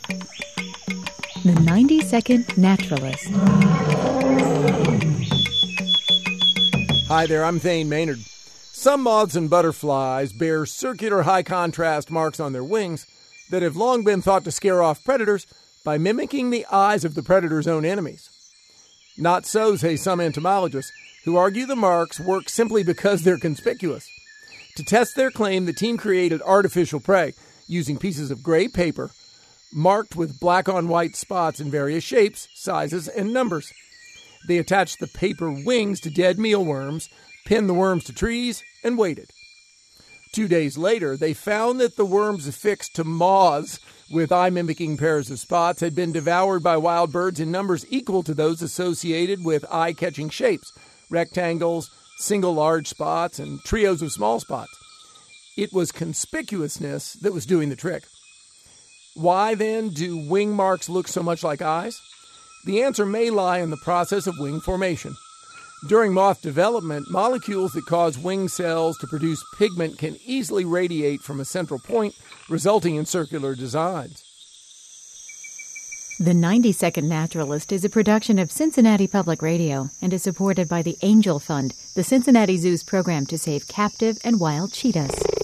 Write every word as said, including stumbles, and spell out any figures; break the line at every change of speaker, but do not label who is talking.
The ninety second Naturalist.
Hi there, I'm Thane Maynard. Some moths and butterflies bear circular high-contrast marks on their wings that have long been thought to scare off predators by mimicking the eyes of the predator's own enemies. Not so, say some entomologists, who argue the marks work simply because they're conspicuous. To test their claim, the team created artificial prey using pieces of gray paper marked with black-on-white spots in various shapes, sizes, and numbers. They attached the paper wings to dead mealworms, pinned the worms to trees, and waited. Two days later, they found that the worms affixed to moths with eye-mimicking pairs of spots had been devoured by wild birds in numbers equal to those associated with eye-catching shapes, rectangles, single large spots, and trios of small spots. It was conspicuousness that was doing the trick. Why, then, do wing marks look so much like eyes? The answer may lie in the process of wing formation. During moth development, molecules that cause wing cells to produce pigment can easily radiate from a central point, resulting in circular designs.
The ninety second Naturalist is a production of Cincinnati Public Radio and is supported by the Angel Fund, the Cincinnati Zoo's program to save captive and wild cheetahs.